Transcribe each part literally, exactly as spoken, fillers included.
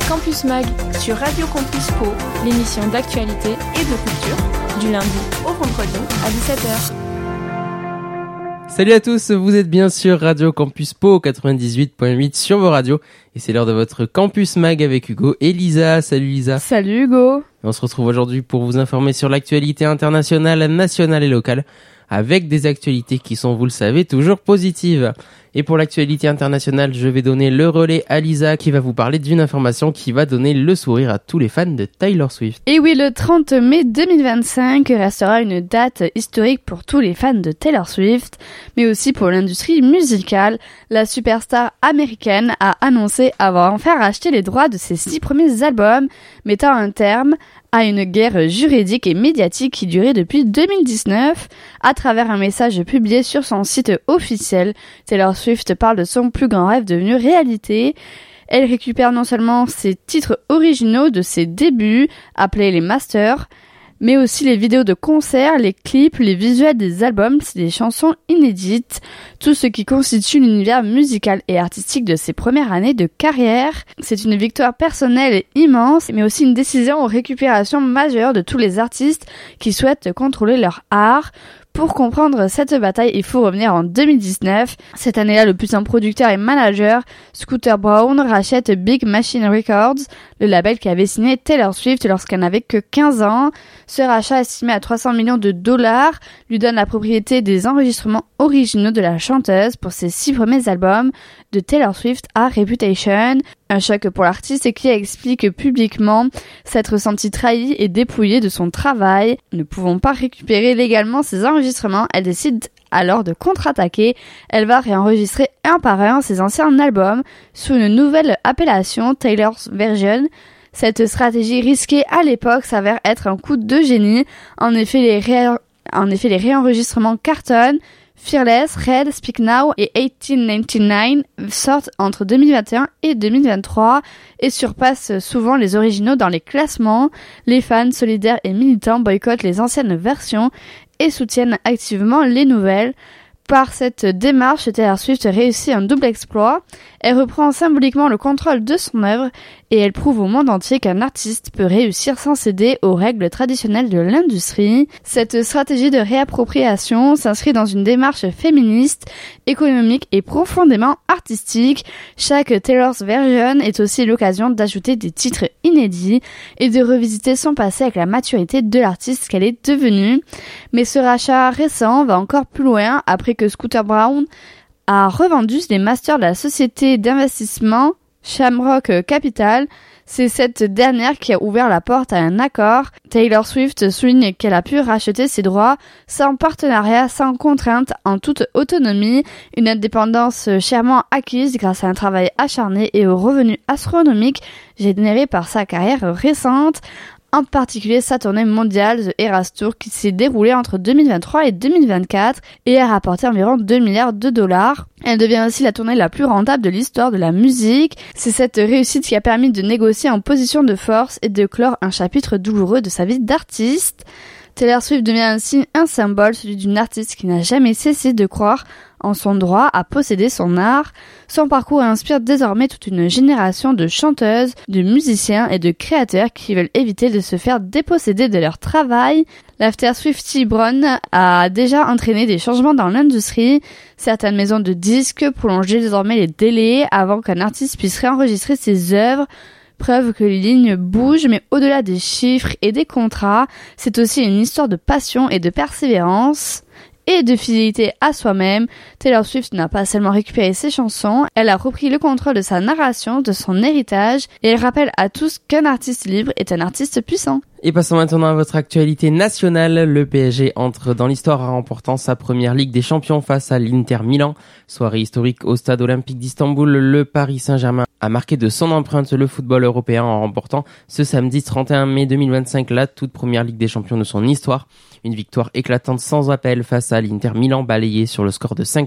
Campus Mag sur Radio Campus Pau, l'émission d'actualité et de culture, du lundi au vendredi à dix-sept heures. Salut à tous, vous êtes bien sur Radio Campus Pau quatre-vingt-dix-huit virgule huit sur vos radios et c'est l'heure de votre Campus Mag avec Hugo et Lisa. Salut Lisa. Salut Hugo. On se retrouve aujourd'hui pour vous informer sur l'actualité internationale, nationale et locale avec des actualités qui sont, vous le savez, toujours positives. Et pour l'actualité internationale, je vais donner le relais à Lisa qui va vous parler d'une information qui va donner le sourire à tous les fans de Taylor Swift. Et oui, le trente mai deux mille vingt-cinq restera une date historique pour tous les fans de Taylor Swift, mais aussi pour l'industrie musicale. La superstar américaine a annoncé avoir enfin racheté les droits de ses six premiers albums, mettant un terme à une guerre juridique et médiatique qui durait depuis deux mille dix-neuf. À travers un message publié sur son site officiel, Taylor Swift parle de son plus grand rêve devenu réalité. Elle récupère non seulement ses titres originaux de ses débuts, appelés les masters, mais aussi les vidéos de concerts, les clips, les visuels des albums, des chansons inédites, tout ce qui constitue l'univers musical et artistique de ses premières années de carrière. C'est une victoire personnelle immense, mais aussi une décision aux récupérations majeures de tous les artistes qui souhaitent contrôler leur art. Pour comprendre cette bataille, il faut revenir en deux mille dix-neuf. Cette année-là, le puissant producteur et manager Scooter Braun rachète Big Machine Records, le label qui avait signé Taylor Swift lorsqu'elle n'avait que quinze ans. Ce rachat, estimé à trois cents millions de dollars, lui donne la propriété des enregistrements originaux de la chanteuse pour ses six premiers albums, de Taylor Swift à Reputation. Un choc pour l'artiste qui explique publiquement s'être senti trahi et dépouillé de son travail. Ne pouvant pas récupérer légalement ses enregistrements, elle décide alors de contre-attaquer. Elle va réenregistrer un par un ses anciens albums sous une nouvelle appellation, Taylor's Version. Cette stratégie risquée à l'époque s'avère être un coup de génie. En effet, les, ré... en effet, les réenregistrements cartonnent. Fearless, Red, Speak Now et dix-huit quatre-vingt-dix-neuf sortent entre deux mille vingt et un et deux mille vingt-trois et surpassent souvent les originaux dans les classements. Les fans solidaires et militants boycottent les anciennes versions et soutiennent activement les nouvelles. Par cette démarche, Taylor Swift réussit un double exploit. Elle reprend symboliquement le contrôle de son œuvre et elle prouve au monde entier qu'un artiste peut réussir sans céder aux règles traditionnelles de l'industrie. Cette stratégie de réappropriation s'inscrit dans une démarche féministe, économique et profondément artistique. Chaque Taylor's Version est aussi l'occasion d'ajouter des titres inédits et de revisiter son passé avec la maturité de l'artiste qu'elle est devenue. Mais ce rachat récent va encore plus loin après que Scooter Braun a revendu les masters de la société d'investissement Shamrock Capital. C'est cette dernière qui a ouvert la porte à un accord. Taylor Swift souligne qu'elle a pu racheter ses droits sans partenariat, sans contrainte, en toute autonomie, une indépendance chèrement acquise grâce à un travail acharné et aux revenus astronomiques générés par sa carrière récente. En particulier sa tournée mondiale The Eras Tour qui s'est déroulée entre deux mille vingt-trois et deux mille vingt-quatre et a rapporté environ deux milliards de dollars. Elle devient aussi la tournée la plus rentable de l'histoire de la musique. C'est cette réussite qui a permis de négocier en position de force et de clore un chapitre douloureux de sa vie d'artiste. Taylor Swift devient ainsi un symbole, celui d'une artiste qui n'a jamais cessé de croire en son droit à posséder son art. Son parcours inspire désormais toute une génération de chanteuses, de musiciens et de créateurs qui veulent éviter de se faire déposséder de leur travail. L'after Swiftie Brown a déjà entraîné des changements dans l'industrie. Certaines maisons de disques prolongeaient désormais les délais avant qu'un artiste puisse réenregistrer ses œuvres. Preuve que les lignes bougent, mais au-delà des chiffres et des contrats, c'est aussi une histoire de passion et de persévérance et de fidélité à soi-même. Taylor Swift n'a pas seulement récupéré ses chansons, elle a repris le contrôle de sa narration, de son héritage, et elle rappelle à tous qu'un artiste libre est un artiste puissant. Et passons maintenant à votre actualité nationale. Le P S G entre dans l'histoire en remportant sa première Ligue des Champions face à l'Inter Milan. Soirée historique au stade olympique d'Istanbul, le Paris Saint-Germain a marqué de son empreinte le football européen en remportant ce samedi trente et un mai deux mille vingt-cinq la toute première Ligue des Champions de son histoire. Une victoire éclatante sans appel face à l'Inter Milan balayée sur le score de cinq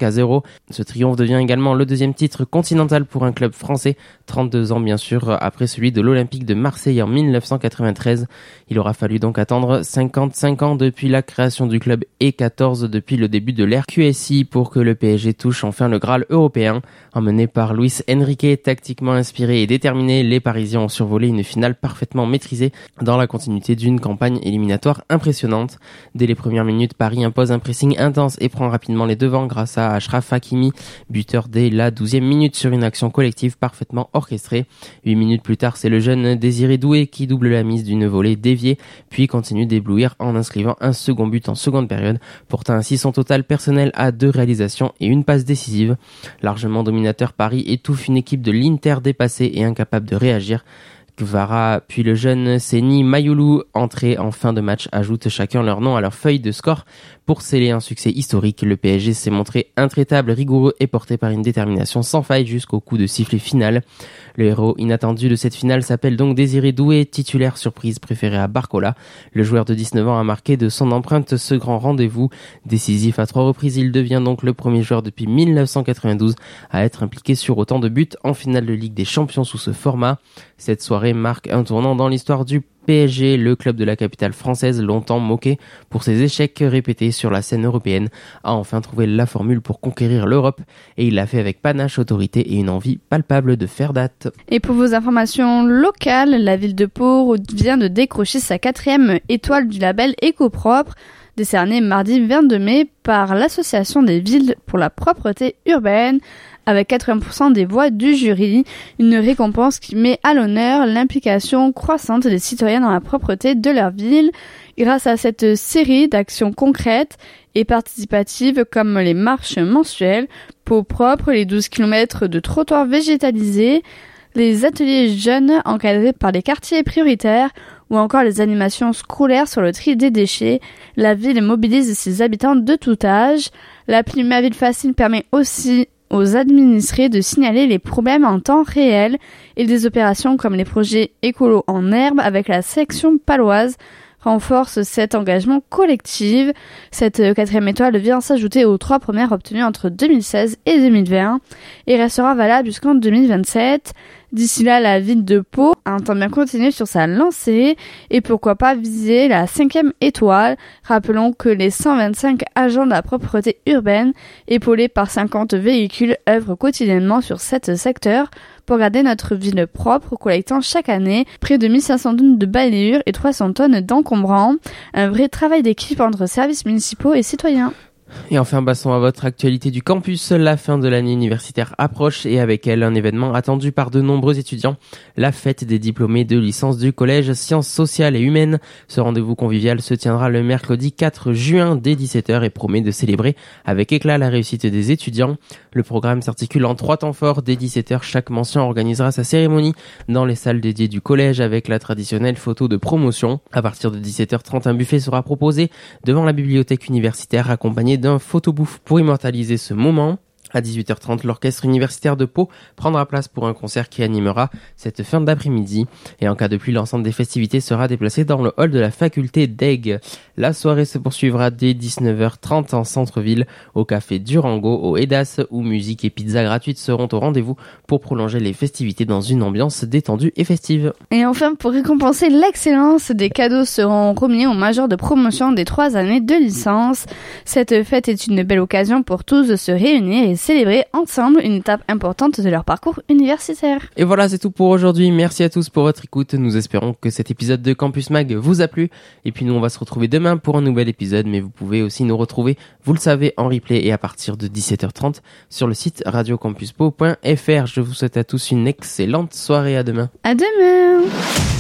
cinq à zéro. Ce triomphe devient également le deuxième titre continental pour un club français, trente-deux ans bien sûr, après celui de l'Olympique de Marseille en dix-neuf cent quatre-vingt-treize. Il aura fallu donc attendre cinquante-cinq ans depuis la création du club et quatorze depuis le début de l'ère Q S I pour que le P S G touche enfin le Graal européen. Emmené par Luis Enrique, tactiquement inspiré et déterminé, les Parisiens ont survolé une finale parfaitement maîtrisée dans la continuité d'une campagne éliminatoire impressionnante. Dès les premières minutes, Paris impose un pressing intense et prend rapidement les devants grâce à Achraf Hakimi, buteur dès la douzième minute sur une action collective parfaitement orchestrée. Huit minutes plus tard, c'est le jeune Désiré Doué qui double la mise d'une volée déviée, puis continue d'éblouir en inscrivant un second but en seconde période, portant ainsi son total personnel à deux réalisations et une passe décisive. Largement dominateur, Paris étouffe une équipe de l'Inter dépassée et incapable de réagir. Kvara puis le jeune Seni Mayoulou, entrés en fin de match, ajoutent chacun leur nom à leur feuille de score pour sceller un succès historique. Le P S G s'est montré intraitable, rigoureux et porté par une détermination sans faille jusqu'au coup de sifflet final. Le héros inattendu de cette finale s'appelle donc Désiré Doué, titulaire surprise préféré à Barcola. Le joueur de dix-neuf ans a marqué de son empreinte ce grand rendez-vous. Décisif à trois reprises, il devient donc le premier joueur depuis dix-neuf cent quatre-vingt-douze à être impliqué sur autant de buts en finale de Ligue des Champions sous ce format. Cette soirée marque un tournant dans l'histoire du P S G, le club de la capitale française, longtemps moqué pour ses échecs répétés sur la scène européenne, a enfin trouvé la formule pour conquérir l'Europe, et il l'a fait avec panache, autorité et une envie palpable de faire date. Et pour vos informations locales, la ville de Pau vient de décrocher sa quatrième étoile du label Éco-Propre, décernée mardi vingt-deux mai par l'Association des villes pour la propreté urbaine, avec quatre-vingts pour cent des voix du jury, une récompense qui met à l'honneur l'implication croissante des citoyens dans la propreté de leur ville. Grâce à cette série d'actions concrètes et participatives comme les marches mensuelles, Pau propre, les douze kilomètres de trottoirs végétalisés, les ateliers jeunes encadrés par les quartiers prioritaires ou encore les animations scolaires sur le tri des déchets, la ville mobilise ses habitants de tout âge. L'appli Ma Ville Facile permet aussi aux administrés de signaler les problèmes en temps réel et des opérations comme les projets écolos en herbe avec la section paloise renforce cet engagement collectif. Cette quatrième étoile vient s'ajouter aux trois premières obtenues entre deux mille seize et deux mille vingt et restera valable jusqu'en deux mille vingt-sept. D'ici là, la ville de Pau entend bien continuer sur sa lancée et pourquoi pas viser la cinquième étoile. Rappelons que les cent vingt-cinq agents de la propreté urbaine, épaulés par cinquante véhicules, œuvrent quotidiennement sur sept secteurs pour garder notre ville propre, collectant chaque année près de mille cinq cents tonnes de balayures et trois cents tonnes d'encombrants. Un vrai travail d'équipe entre services municipaux et citoyens. Et enfin, passons à votre actualité du campus. La fin de l'année universitaire approche et avec elle un événement attendu par de nombreux étudiants, la fête des diplômés de licence du collège Sciences sociales et humaines. Ce rendez-vous convivial se tiendra le mercredi quatre juin dès dix-sept heures et promet de célébrer avec éclat la réussite des étudiants. Le programme s'articule en trois temps forts. Dès dix-sept heures, chaque mention organisera sa cérémonie dans les salles dédiées du collège avec la traditionnelle photo de promotion. À partir de dix-sept heures trente, un buffet sera proposé devant la bibliothèque universitaire accompagné d'un photobouffe pour immortaliser ce moment. À dix-huit heures trente, l'orchestre universitaire de Pau prendra place pour un concert qui animera cette fin d'après-midi. Et en cas de pluie, l'ensemble des festivités sera déplacé dans le hall de la faculté d'Aigues. La soirée se poursuivra dès dix-neuf heures trente en centre-ville, au café Durango, au Edas, où musique et pizza gratuites seront au rendez-vous pour prolonger les festivités dans une ambiance détendue et festive. Et enfin, pour récompenser l'excellence, des cadeaux seront remis aux majors de promotion des trois années de licence. Cette fête est une belle occasion pour tous de se réunir et célébrer ensemble une étape importante de leur parcours universitaire. Et voilà, c'est tout pour aujourd'hui. Merci à tous pour votre écoute. Nous espérons que cet épisode de Campus Mag vous a plu. Et puis nous, on va se retrouver demain pour un nouvel épisode. Mais vous pouvez aussi nous retrouver, vous le savez, en replay et à partir de dix-sept heures trente sur le site radio campus pau point f r. Je vous souhaite à tous une excellente soirée. À demain. À demain.